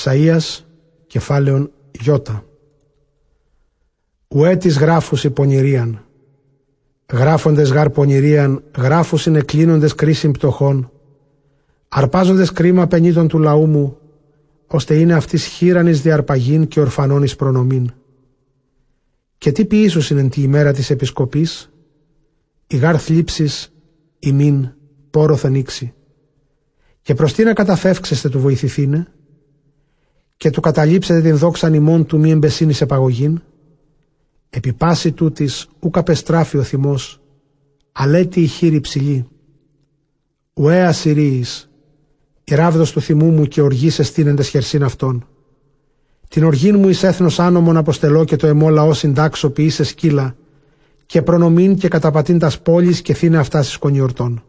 Ισαΐας, κεφάλαιον Ι. Ουέ της γράφους πονηρίαν. Γράφοντες γάρ πονηρίαν, γράφους είναι κλείνοντες κρίσιν πτωχών. Αρπάζοντες κρίμα πενήτων του λαού μου, ώστε είναι αυτής χείραν εις διαρπαγήν και ορφανών εις προνομήν. Και τι ποιήσους είναι τη ημέρα της επισκοπής, η γάρ θλίψης ημίν πόροθεν ήξη. Και προς τι να καταφεύξεστε του βοηθηθήνε, και του καταλείψετε την δόξαν ημών του μη εμπεσίνης επαγωγήν. Επί πάση τούτης ουκ απεστράφει ο θυμός, αλέτη η χείρη ψηλή. Ουέ Ασσυρίης, η ράβδος του θυμού μου και οργής εστίνεντες χερσίν αυτών. Την οργήν μου εις έθνος άνομον αποστελώ και το εμό λαό συντάξω ποιήσε σκύλα, και προνομήν και καταπατήν τας πόλεις και θύνε αυτά εις κονιορτών.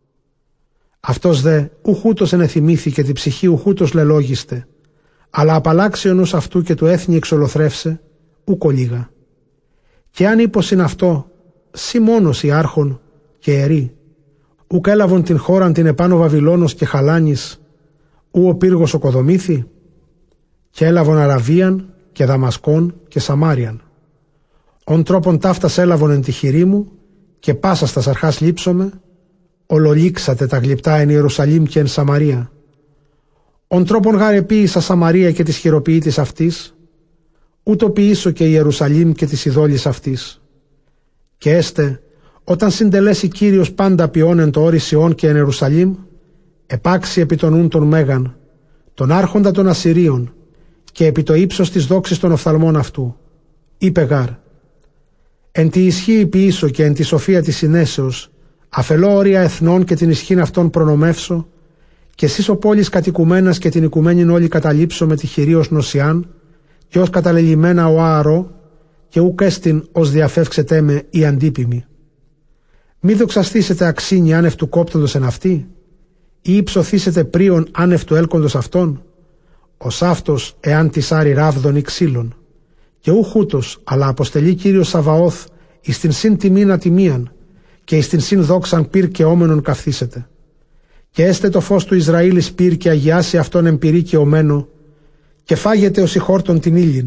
Αυτός δε ουχούτος ενεθυμήθηκε, τη ψυχή ουχούτος λελόγιστε, αλλά απαλλάξει ο νους αυτού και του έθνη εξολοθρεύσε, ουκ ολίγα. Και αν είπος είναι αυτό, σι μόνος οι άρχον και ερή, ουκ έλαβον την χώραν την επάνω Βαβυλώνος και Χαλάνης, ου ο πύργος οκοδομήθη, και έλαβον Αραβίαν και Δαμασκόν και Σαμάριαν. Ον τρόπον ταύτας έλαβον εν τη χειρή μου, και πάσα στας αρχάς λείψομαι, ολολήξατε τα γλυπτά εν Ιερουσαλήμ και εν Σαμαρία. Ον τρόπον γάρ επίησα Σαμαρία και της χειροποιήτης αυτής, ούτω ποιήσω και Ιερουσαλήμ και της ειδόλης αυτής. Και έστε, όταν συντελέσει Κύριος πάντα ποιόν εν το όρι Σιών και εν Ιερουσαλήμ, επάξει επί τον ούν τον Μέγαν, τον άρχοντα των Ασσυρίων, και επί το ύψος της δόξης των οφθαλμών αυτού. Είπε γάρ, εν τη ισχύ ποιήσω και εν τη σοφία της συνέσεως, αφελώ όρια εθνών και την ισχύν αυτών προνομεύσω, και εσείς ο πόλης κατοικουμένας και την οικουμένην όλη καταλήψω με τη χειρή ως νοσιάν, και ως καταλελειμμένα ο άαρο, και ουκ έστιν ως διαφεύξετε με η αντίπιμη. Μη δοξαστήσετε αξίνη άνευ του κόπτοντος εν αυτή, ή υψωθήσετε πρίον άνευ του έλκοντος αυτών, ως αυτός εάν της άρη ράβδον ή ξύλων. Και ουχούτος, αλλά αποστελεί Κύριος Σαβαώθ εις την συν τιμήν ατιμίαν, και εις την συν δόξαν πυρ και όμενον καυθήσετε. Και έστε το φως του Ισραήλ εις πυρ και αγιάσει αυτόν εμπειρή και ομένο, και φάγετε ως η χόρτον την ήλιν.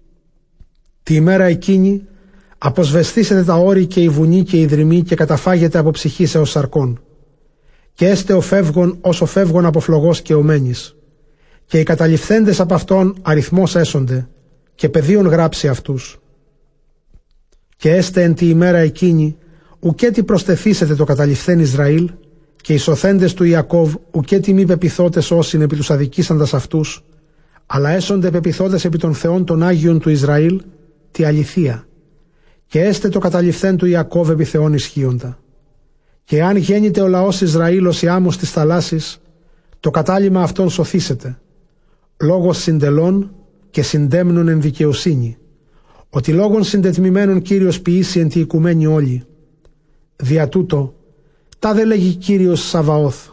Τη ημέρα εκείνη αποσβεστήσετε τα όρη και η βουνή και η δρυμή και καταφάγετε από ψυχής έως σαρκών. Και έστε ο φεύγων ως ο φεύγων από φλογός και ομένης. Και οι καταληφθέντες από αυτόν αριθμός έσονται, και πεδίων γράψει αυτούς. Και έστε εν τη ημέρα εκείνη ουκέτι προστεθήσετε το καταληφθέν Ισραήλ, και οι σωθέντες του Ιακώβ ουκέτι μη πεπιθώτες όσιν επί τους αδικήσαντας αυτούς, αλλά έσονται πεπιθώτες επί των θεών των Άγιων του Ισραήλ, τη αληθεία. Και έστε το καταληφθέν του Ιακώβ επί θεών ισχύοντα. Και αν γέννηται ο λαός Ισραήλ ως η άμμος της θαλάσσης, το κατάλημα αυτόν σωθήσετε. Λόγος συντελών και συντέμνων εν δικαιοσύνη, ότι λόγων συντετμημένων Κύριος ποιήσει εν τη οικουμένη όλη. Δια τούτο, τάδε λέγει Κύριος Σαβαώθ,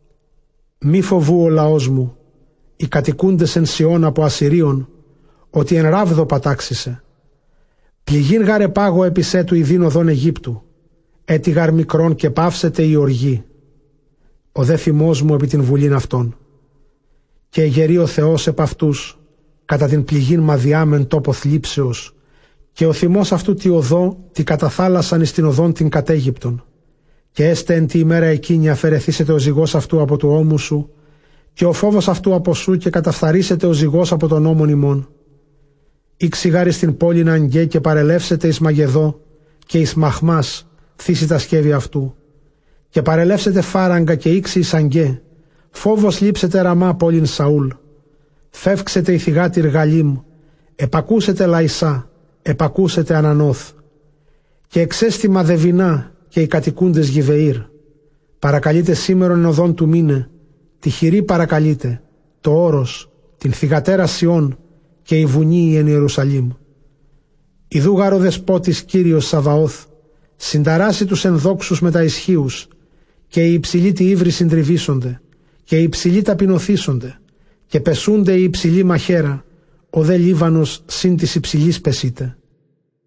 μη φοβού ο λαός μου, οι κατοικούντες εν Σιών από Ασσυρίων, ότι εν ράβδο πατάξισε. Πληγήν γάρ επάγω επισέ του ιδίν οδόν Αιγύπτου, έτι γάρ μικρόν και πάυσετε η οργή. Ο δε θυμός μου επί την βουλήν αυτών. Και εγερεί ο Θεός επ' αυτούς, κατά την πληγήν μαδιάμεν τόπο θλίψεως, και ο θυμός αυτού τη οδό, τη καταθάλασσαν εις την οδόν την καταίγυπτον. Και έστε εν τη ημέρα εκείνη αφαιρεθήσετε ο ζυγός αυτού από του ώμου σου, και ο φόβος αυτού από σου, και καταφθαρίσετε ο ζυγός από τον ώμον ημών. Ήξιγάρι στην πόλην Αγγέ και παρελεύσετε εις Μαγεδό, και εις Μαχμάς θύσει τα σκεύη αυτού. Και παρελεύσετε Φάραγγα και ήξη εις Αγγέ, φόβος λείψετε Ραμά πόλην Σαούλ. Φεύξετε η θυγάτηρ Γαλήμ, επακούσετε Λαϊσά, επακούσετε Ανανόθ. Και εξέστημα Δεβινά και οι κατοικούντες Γιβεήρ. Παρακαλείτε σήμερον οδόν του μήνε, τη χειρή παρακαλείτε, το όρος, την θυγατέρα Σιών και η βουνή εν Ιερουσαλήμ. Ιδού γάρ ο δεσπότης Κύριος Σαβαώθ, συνταράσει τους ενδόξους με τα ισχύους, και οι υψηλοί τη ύβρι συντριβήσονται, και οι υψηλοί ταπεινωθήσονται, και πεσούνται οι υψηλοί μαχαίρα, ο δε Λίβανος συν της υψηλής πεσείται.